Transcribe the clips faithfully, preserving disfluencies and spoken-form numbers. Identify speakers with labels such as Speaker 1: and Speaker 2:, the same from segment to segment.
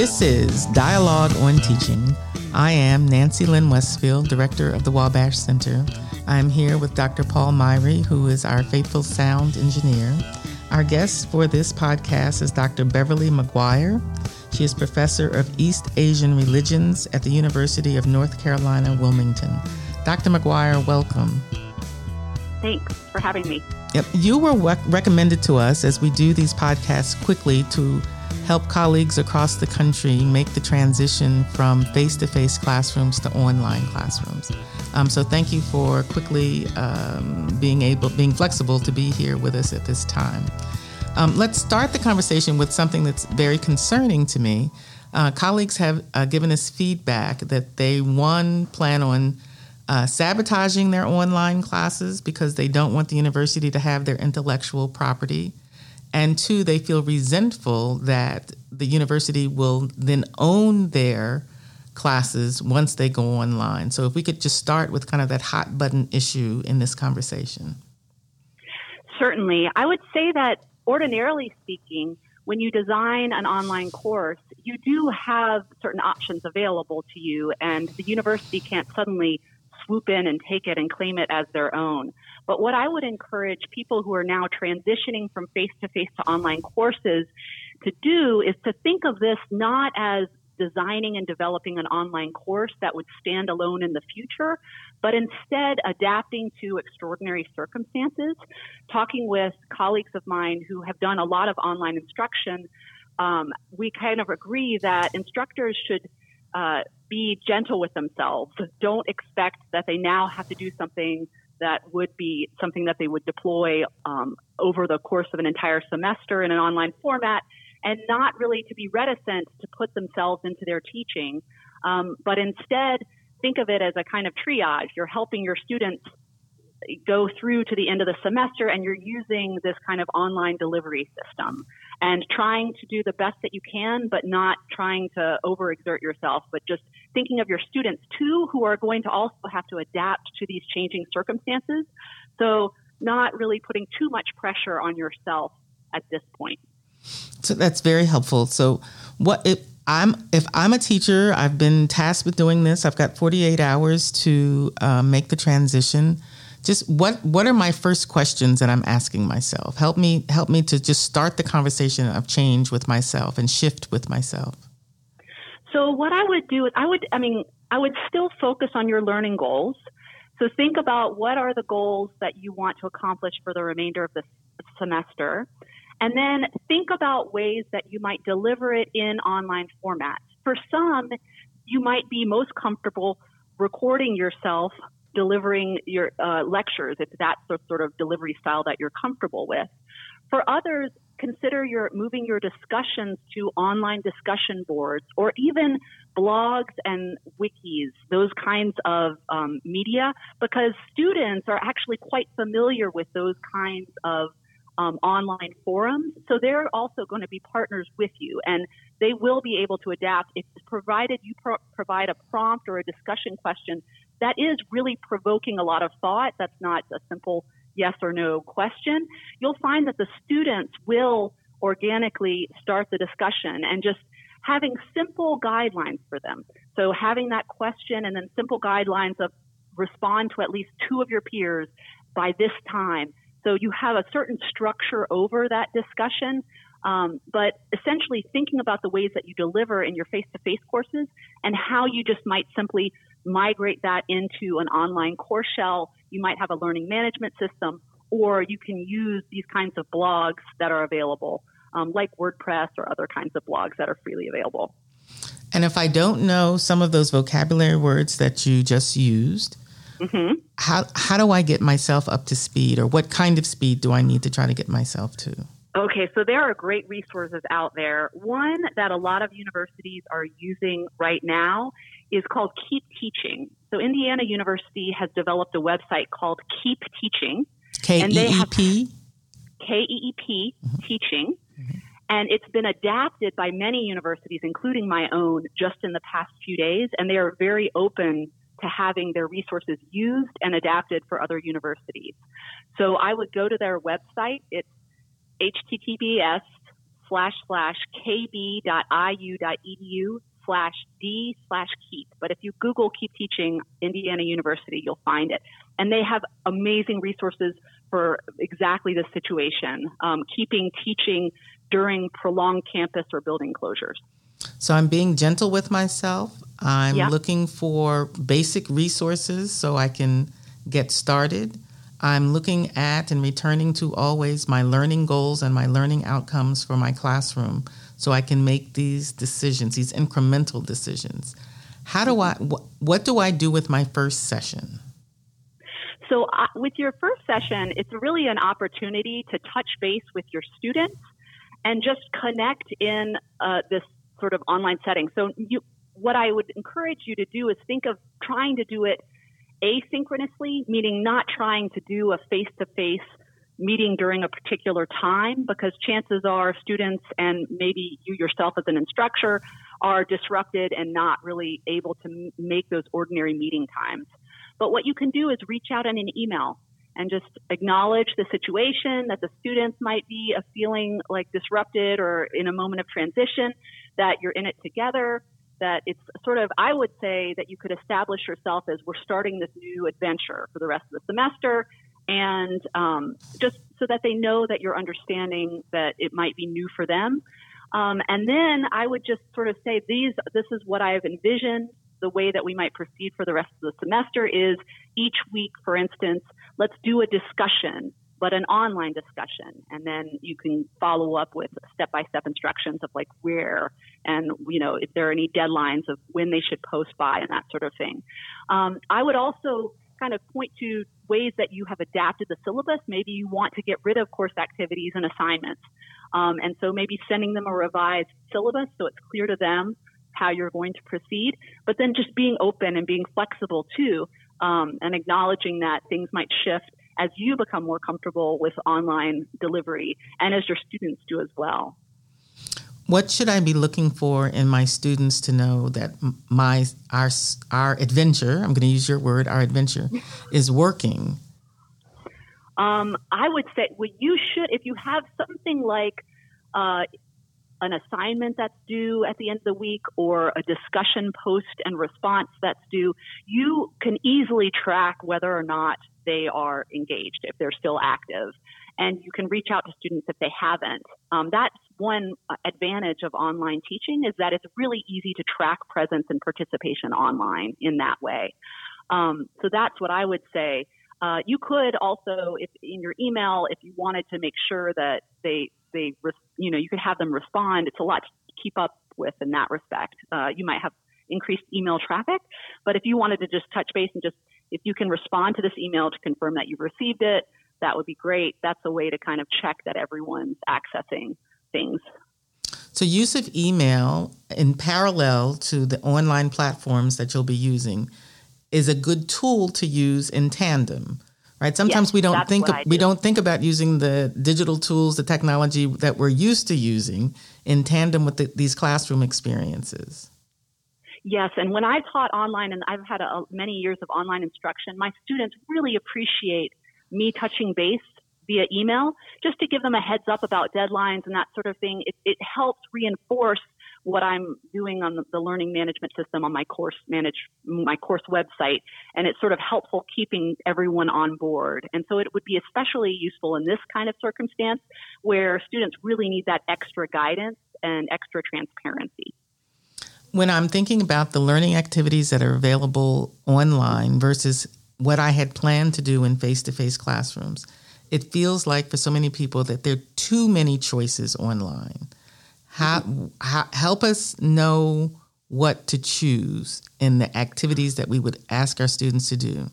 Speaker 1: This is Dialogue on Teaching. I am Nancy Lynn Westfield, Director of the Wabash Center. I'm here with Doctor Paul Myrie, who is our faithful sound engineer. Our guest for this podcast is Doctor Beverly McGuire. She is Professor of East Asian Religions at the University of North Carolina, Wilmington. Doctor McGuire, welcome.
Speaker 2: Thanks for having me.
Speaker 1: Yep. You were rec- recommended to us as we do these podcasts quickly to help colleagues across the country make the transition from face-to-face classrooms to online classrooms. Um, so thank you for quickly um, being able, being flexible to be here with us at this time. Um, let's start the conversation with something that's very concerning to me. Uh, colleagues have uh, given us feedback that they, one, plan on uh, sabotaging their online classes because they don't want the university to have their intellectual property. And two, they feel resentful that the university will then own their classes once they go online. So if we could just start with kind of that hot button issue in this conversation.
Speaker 2: Certainly. I would say that ordinarily speaking, when you design an online course, you do have certain options available to you, and the university can't suddenly swoop in and take it and claim it as their own. But what I would encourage people who are now transitioning from face-to-face to online courses to do is to think of this not as designing and developing an online course that would stand alone in the future, but instead adapting to extraordinary circumstances. Talking with colleagues of mine who have done a lot of online instruction, um, we kind of agree that instructors should uh, be gentle with themselves. Don't expect that they now have to do something that would be something that they would deploy um, over the course of an entire semester in an online format, and not really to be reticent to put themselves into their teaching, um, but instead think of it as a kind of triage. You're helping your students go through to the end of the semester, and you're using this kind of online delivery system and trying to do the best that you can, but not trying to overexert yourself, but just thinking of your students too, who are going to also have to adapt to these changing circumstances. So not really putting too much pressure on yourself at this point.
Speaker 1: So that's very helpful. So what if I'm if I'm a teacher, I've been tasked with doing this. I've got forty-eight hours to uh, make the transition. Just what what are my first questions that I'm asking myself? Help me help me to just start the conversation of change with myself and shift with myself.
Speaker 2: So what I would do is I would I mean I would still focus on your learning goals. So think about what are the goals that you want to accomplish for the remainder of the semester. And then think about ways that you might deliver it in online format. For some, you might be most comfortable recording yourself delivering your uh, lectures, if that's the sort of delivery style that you're comfortable with. For others, consider your moving your discussions to online discussion boards or even blogs and wikis, those kinds of um, media, because students are actually quite familiar with those kinds of Um, online forums. So they're also going to be partners with you, and they will be able to adapt if provided you pro- provide a prompt or a discussion question that is really provoking a lot of thought. That's not a simple yes or no question. You'll find that the students will organically start the discussion, and just having simple guidelines for them. So having that question and then simple guidelines of respond to at least two of your peers by this time. So you have a certain structure over that discussion, um, but essentially thinking about the ways that you deliver in your face-to-face courses and how you just might simply migrate that into an online course shell. You might have a learning management system, or you can use these kinds of blogs that are available, um, like WordPress or other kinds of blogs that are freely available.
Speaker 1: And if I don't know some of those vocabulary words that you just used, Mm-hmm. How how do I get myself up to speed, or what kind of speed do I need to try to get myself to?
Speaker 2: Okay, so there are great resources out there. One that a lot of universities are using right now is called Keep Teaching. So Indiana University has developed a website called Keep Teaching.
Speaker 1: K E E P?
Speaker 2: K E E P, mm-hmm. Teaching. Mm-hmm. And it's been adapted by many universities, including my own, just in the past few days, and they are very open to having their resources used and adapted for other universities. So I would go to their website. It's H T T P S slash slash kb.iu.edu slash d slash keep. But if you Google Keep Teaching Indiana University, you'll find it. And they have amazing resources for exactly this situation, um, keeping teaching during prolonged campus or building closures.
Speaker 1: So I'm being gentle with myself. I'm
Speaker 2: yeah.
Speaker 1: looking for basic resources so I can get started. I'm looking at and returning to always my learning goals and my learning outcomes for my classroom so I can make these decisions, these incremental decisions. How do I, wh- what do I do with my first session?
Speaker 2: So uh, with your first session, it's really an opportunity to touch base with your students and just connect in uh, this sort of online setting. So you, what I would encourage you to do is think of trying to do it asynchronously, meaning not trying to do a face-to-face meeting during a particular time, because chances are students and maybe you yourself as an instructor are disrupted and not really able to m- make those ordinary meeting times. But what you can do is reach out in an email and just acknowledge the situation that the students might be uh, feeling like disrupted or in a moment of transition, that you're in it together, that it's sort of, I would say that you could establish yourself as we're starting this new adventure for the rest of the semester, and um, just so that they know that you're understanding that it might be new for them. Um, and then I would just sort of say, these, this is what I've envisioned. The way that we might proceed for the rest of the semester is each week, for instance, let's do a discussion, but an online discussion. And then you can follow up with step-by-step instructions of like where and, you know, if there are any deadlines of when they should post by and that sort of thing. Um, I would also kind of point to ways that you have adapted the syllabus. Maybe you want to get rid of course activities and assignments. Um, and so maybe sending them a revised syllabus so it's clear to them how you're going to proceed, but then just being open and being flexible too, um, and acknowledging that things might shift as you become more comfortable with online delivery and as your students do as well.
Speaker 1: What should I be looking for in my students to know that my our our adventure, I'm going to use your word, our adventure, is working?
Speaker 2: Um, I would say, well, you should, if you have something like uh, an assignment that's due at the end of the week or a discussion post and response that's due, you can easily track whether or not they are engaged, if they're still active. And you can reach out to students if they haven't. Um, that's one advantage of online teaching, is that it's really easy to track presence and participation online in that way. Um, so that's what I would say. Uh, you could also, if in your email, if you wanted to make sure that they, they, you know, you could have them respond. It's a lot to keep up with in that respect. Uh, you might have increased email traffic, but if you wanted to just touch base and just, if you can respond to this email to confirm that you've received it, that would be great. That's a way to kind of check that everyone's accessing things.
Speaker 1: So use of email in parallel to the online platforms that you'll be using is a good tool to use in tandem, right? Sometimes
Speaker 2: yes,
Speaker 1: we don't think of,
Speaker 2: do.
Speaker 1: we don't think about using the digital tools, the technology that we're used to using in tandem with the, these classroom experiences.
Speaker 2: Yes, and when I taught online, and I've had a, many years of online instruction, my students really appreciate me touching base via email, just to give them a heads up about deadlines and that sort of thing. It, it helps reinforce what I'm doing on the, the learning management system on my course manage my course website, and it's sort of helpful keeping everyone on board. And so it would be especially useful in this kind of circumstance where students really need that extra guidance and extra transparency.
Speaker 1: When I'm thinking about the learning activities that are available online versus what I had planned to do in face-to-face classrooms, it feels like for so many people that there are too many choices online. How, how, help us know what to choose in the activities that we would ask our students to do.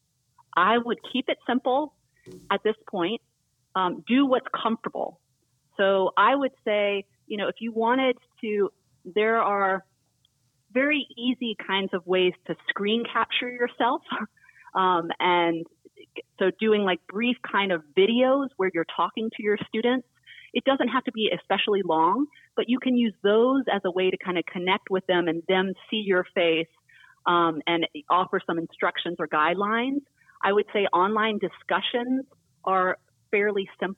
Speaker 2: I would keep it simple at this point. Um, do what's comfortable. So I would say, you know, if you wanted to, there are very easy kinds of ways to screen capture yourself. Um, and so doing like brief kind of videos where you're talking to your students. It doesn't have to be especially long, but you can use those as a way to kind of connect with them and them see your face um, and offer some instructions or guidelines. I would say online discussions are fairly simple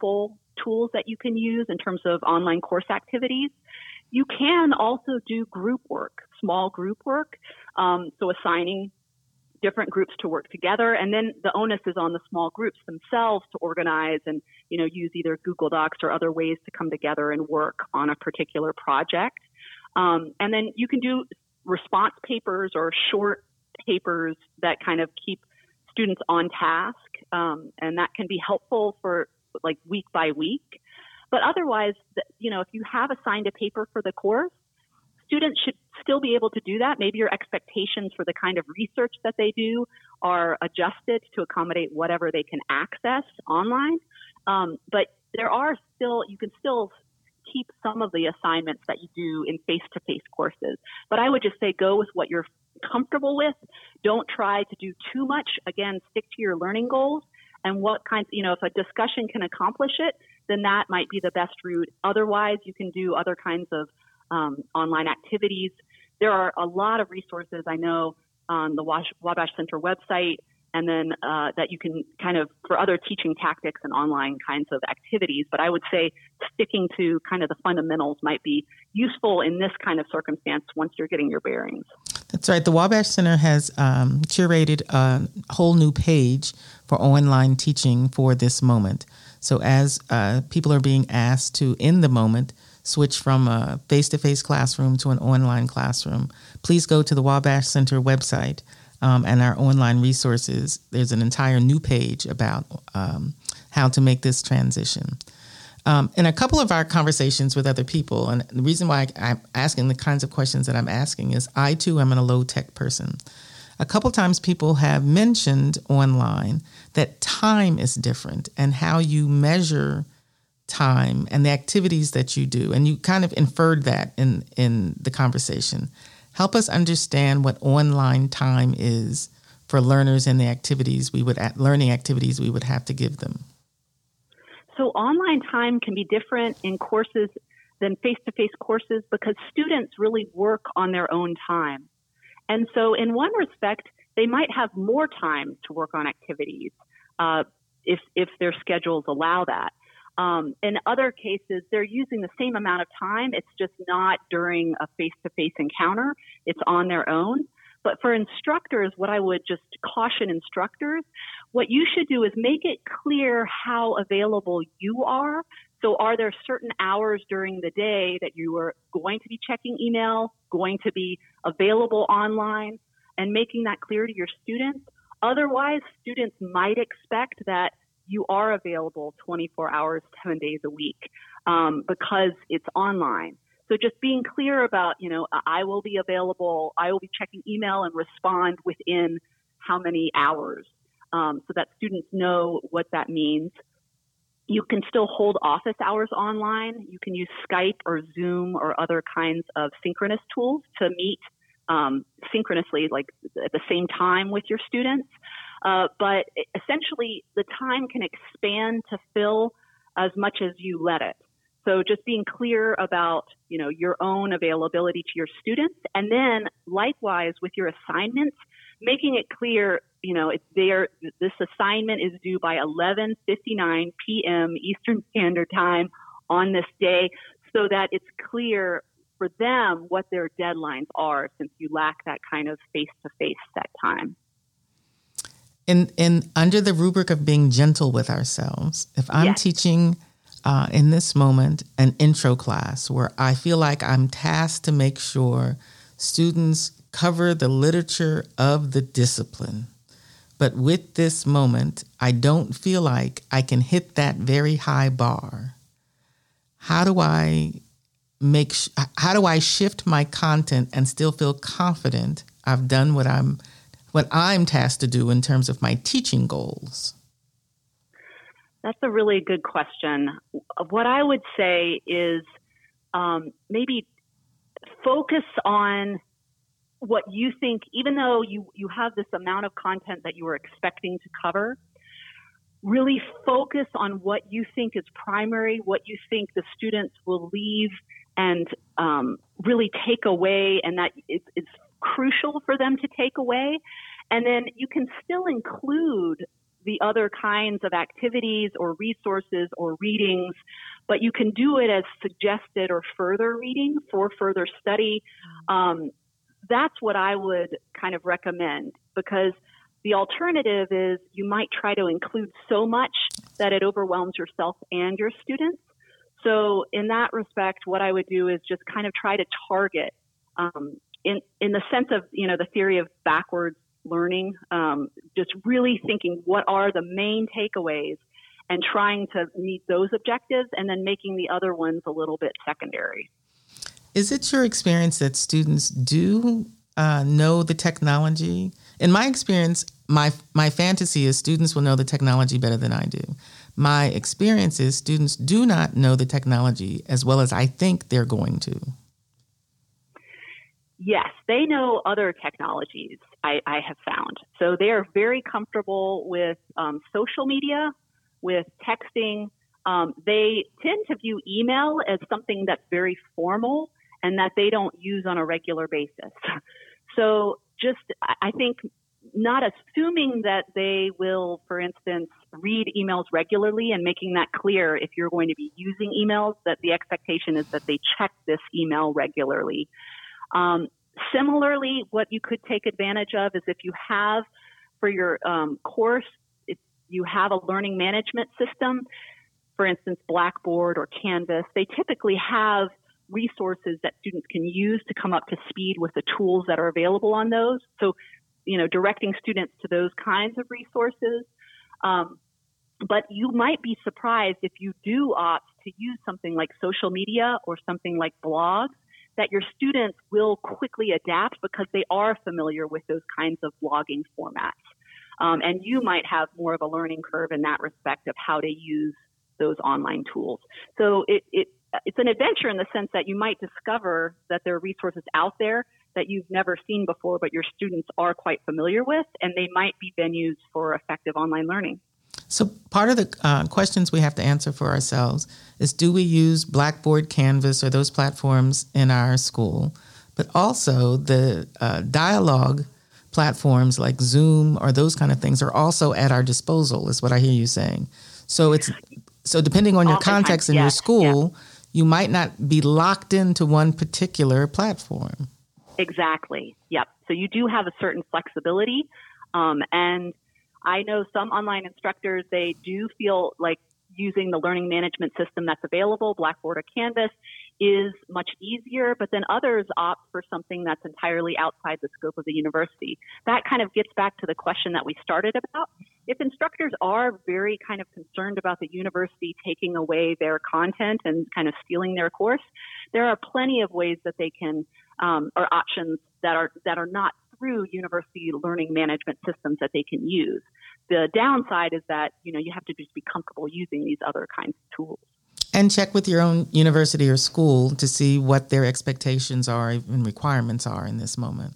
Speaker 2: tools that you can use in terms of online course activities. You can also do group work, small group work, um, so assigning different groups to work together, and then the onus is on the small groups themselves to organize and, you know, use either Google Docs or other ways to come together and work on a particular project. Um, and then you can do response papers or short papers that kind of keep students on task, um, and that can be helpful for like week by week. But otherwise, you know, if you have assigned a paper for the course, students should still be able to do that. Maybe your expectations for the kind of research that they do are adjusted to accommodate whatever they can access online. Um, but there are still, you can still keep some of the assignments that you do in face-to-face courses. But I would just say go with what you're comfortable with. Don't try to do too much. Again, stick to your learning goals and what kinds, you know, if a discussion can accomplish it, then that might be the best route. Otherwise, you can do other kinds of um, online activities. There are a lot of resources I know on the Wabash Center website, and then uh, that you can kind of, for other teaching tactics and online kinds of activities. But I would say sticking to kind of the fundamentals might be useful in this kind of circumstance once you're getting your bearings.
Speaker 1: That's right. The Wabash Center has um, curated a whole new page for online teaching for this moment. So as uh, people are being asked to, in the moment, switch from a face-to-face classroom to an online classroom, please go to the Wabash Center website um, and our online resources. There's an entire new page about um, how to make this transition. Um, in a couple of our conversations with other people, and the reason why I, I'm asking the kinds of questions that I'm asking is I, too, am a low-tech person. A couple times people have mentioned online that time is different and how you measure time and the activities that you do. And you kind of inferred that in, in the conversation. Help us understand what online time is for learners and the activities we would, learning activities we would have to give them.
Speaker 2: So online time can be different in courses than face-to-face courses because students really work on their own time. And so in one respect, they might have more time to work on activities uh, if, if their schedules allow that. Um, in other cases, they're using the same amount of time. It's just not during a face-to-face encounter. It's on their own. But for instructors, what I would just caution instructors, what you should do is make it clear how available you are. So are there certain hours during the day that you are going to be checking email, going to be available online, and making that clear to your students? Otherwise, students might expect that you are available twenty-four hours, seven days a week um, because it's online. So just being clear about, you know, I will be available, I will be checking email and respond within how many hours um, so that students know what that means. You can still hold office hours online. You can use Skype or Zoom or other kinds of synchronous tools to meet um, synchronously, like at the same time with your students. Uh, but essentially, the time can expand to fill as much as you let it. So just being clear about, you know, your own availability to your students, and then likewise with your assignments, making it clear, you know, it's there. This assignment is due by eleven fifty-nine p.m. Eastern Standard Time on this day, so that it's clear for them what their deadlines are, since you lack that kind of face-to-face set time.
Speaker 1: In in under the rubric of being gentle with ourselves, if I'm
Speaker 2: yes.
Speaker 1: teaching uh, in this moment an intro class where I feel like I'm tasked to make sure students cover the literature of the discipline, but with this moment, I don't feel like I can hit that very high bar. How do I make? Sh- how do I shift my content and still feel confident I've done what I'm what I'm tasked to do in terms of my teaching goals?
Speaker 2: That's a really good question. What I would say is um, maybe focus on what you think, even though you, you have this amount of content that you were expecting to cover, really focus on what you think is primary, what you think the students will leave and um, really take away, and that it's, it's crucial for them to take away. And then you can still include the other kinds of activities or resources or readings, but you can do it as suggested or further reading for further study. Um, that's what I would kind of recommend, because the alternative is you might try to include so much that it overwhelms yourself and your students. So in that respect, what I would do is just kind of try to target um, in, in the sense of, you know, the theory of backwards learning, um, just really thinking what are the main takeaways and trying to meet those objectives and then making the other ones a little bit secondary.
Speaker 1: Is it your experience that students do uh, know the technology? In my experience, my my fantasy is students will know the technology better than I do. My experience is students do not know the technology as well as I think they're going to.
Speaker 2: Yes, they know other technologies, I, I have found. So they are very comfortable with um, social media, with texting. Um, they tend to view email as something that's very formal and that they don't use on a regular basis. So just, I think, not assuming that they will, for instance, read emails regularly and making that clear if you're going to be using emails, that the expectation is that they check this email regularly. Um, similarly, what you could take advantage of is if you have, for your um, course, if you have a learning management system, for instance, Blackboard or Canvas, they typically have resources that students can use to come up to speed with the tools that are available on those. So, you know, directing students to those kinds of resources. Um, but you might be surprised if you do opt to use something like social media or something like blogs, that your students will quickly adapt because they are familiar with those kinds of blogging formats. Um, and you might have more of a learning curve in that respect of how to use those online tools. So it, it it's an adventure in the sense that you might discover that there are resources out there that you've never seen before, but your students are quite familiar with, and they might be venues for effective online learning.
Speaker 1: So part of the uh, questions we have to answer for ourselves is, do we use Blackboard, Canvas, or those platforms in our school? But also the uh, dialogue platforms like Zoom or those kind of things are also at our disposal, is what I hear you saying. So it's so depending on your
Speaker 2: Oftentimes,
Speaker 1: context in
Speaker 2: yes,
Speaker 1: your school,
Speaker 2: yeah.
Speaker 1: you might not be locked into one particular platform.
Speaker 2: Exactly. Yep. So you do have a certain flexibility. Um, and I know some online instructors, they do feel like using the learning management system that's available, Blackboard or Canvas, is much easier, but then others opt for something that's entirely outside the scope of the university. That kind of gets back to the question that we started about. If instructors are very kind of concerned about the university taking away their content and kind of stealing their course, there are plenty of ways that they can, um, or options that are that are not through university learning management systems that they can use. The downside is that, you know, you have to just be comfortable using these other kinds of tools.
Speaker 1: And check with your own university or school to see what their expectations are and requirements are in this moment.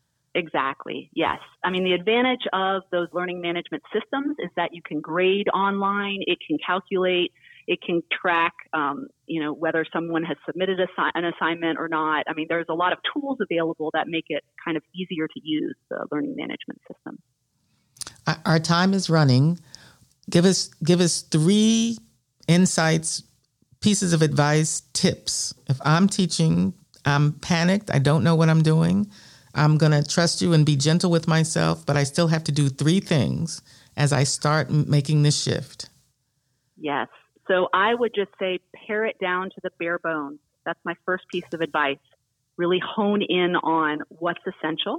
Speaker 2: Exactly. Yes. I mean, the advantage of those learning management systems is that you can grade online, it can calculate, it can track, um, you know, whether someone has submitted a, an assignment or not. I mean, there's a lot of tools available that make it kind of easier to use the learning management system.
Speaker 1: Our time is running. Give us give us three insights, pieces of advice, tips. If I'm teaching, I'm panicked, I don't know what I'm doing, I'm going to trust you and be gentle with myself, but I still have to do three things as I start making this shift.
Speaker 2: Yes. So I would just say pare it down to the bare bones. That's my first piece of advice. Really hone in on what's essential.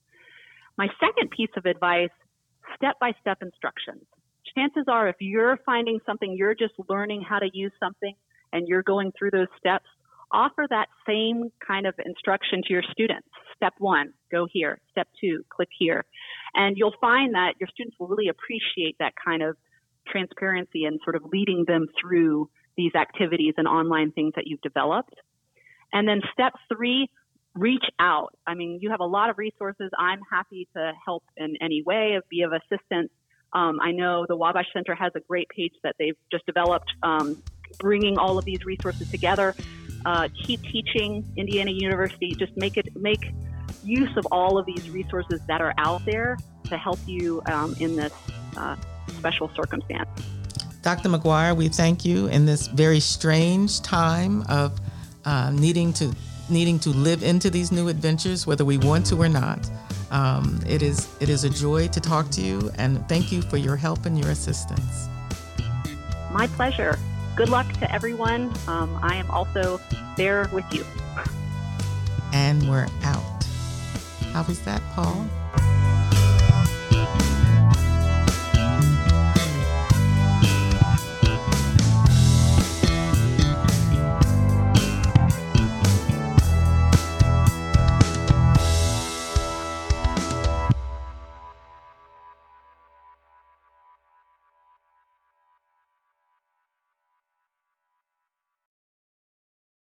Speaker 2: My second piece of advice, step-by-step instructions. Chances are if you're finding something, you're just learning how to use something and you're going through those steps, offer that same kind of instruction to your students. Step one, go here. Step two, click here. And you'll find that your students will really appreciate that kind of transparency and sort of leading them through these activities and online things that you've developed. And then step three, reach out. I mean, you have a lot of resources. I'm happy to help in any way, be of assistance. Um, I know the Wabash Center has a great page that they've just developed, um, bringing all of these resources together. Uh, keep teaching, Indiana University. Just make it make use of all of these resources that are out there to help you um, in this uh, special circumstance.
Speaker 1: Doctor McGuire, we thank you in this very strange time of uh, needing to needing to live into these new adventures, whether we want to or not. Um, it is it is a joy to talk to you, and thank you for your help and your assistance.
Speaker 2: My pleasure. Good luck to everyone. Um, I am also there with you.
Speaker 1: And we're out. How was that, Paul?